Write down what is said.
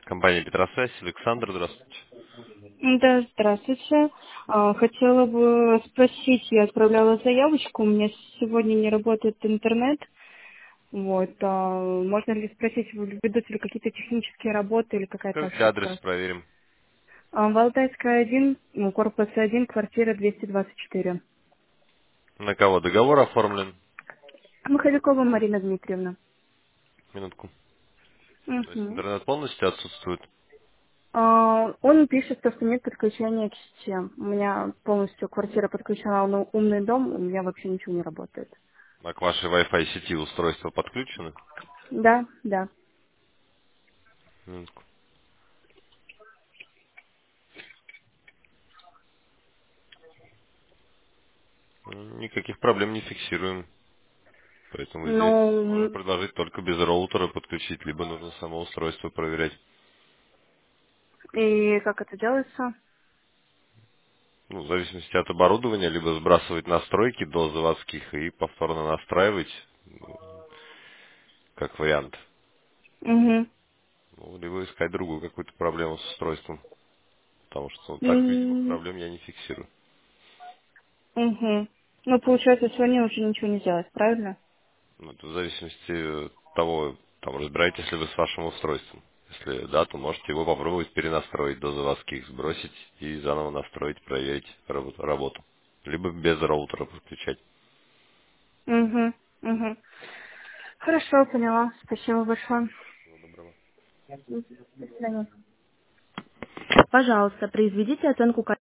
Компания Петросвязь, Александр, здравствуйте. Да, здравствуйте. Хотела бы спросить, я отправляла заявочку, у меня сегодня не работает интернет. Вот, можно ли спросить, ведутся ли какие-то технические работы или какая-то Скажите адрес, ошибка? проверим. Валдайская 1, ну, корпус 1, квартира 224. На кого договор оформлен? Маховикова Марина Дмитриевна. Минутку. То есть Мгм. интернет полностью отсутствует, Он пишет, что нет подключения к сети. У меня полностью квартира подключена на умный дом, у меня вообще ничего не работает. а к вашей Wi-Fi сети устройство подключено? Да, да. Минутку. Никаких проблем не фиксируем. Поэтому здесь можно Ну, предложить только без роутера подключить, либо нужно само устройство проверять. и как это делается? Ну, в зависимости от оборудования, либо сбрасывать настройки до заводских и повторно настраивать, как вариант. Угу. Ну, либо искать другую какую-то проблему с устройством. Потому что ну, так видимых Угу. проблем я не фиксирую. Ну, получается, сегодня уже ничего не сделать, правильно? Ну, это в зависимости от того, там, разбираетесь ли вы с вашим устройством. Если да, то можете его попробовать перенастроить до заводских, сбросить и заново настроить, проверить работу. Либо без роутера подключать. Угу. Угу. Хорошо, поняла. Спасибо большое. Всего доброго. До свидания. Пожалуйста, произведите оценку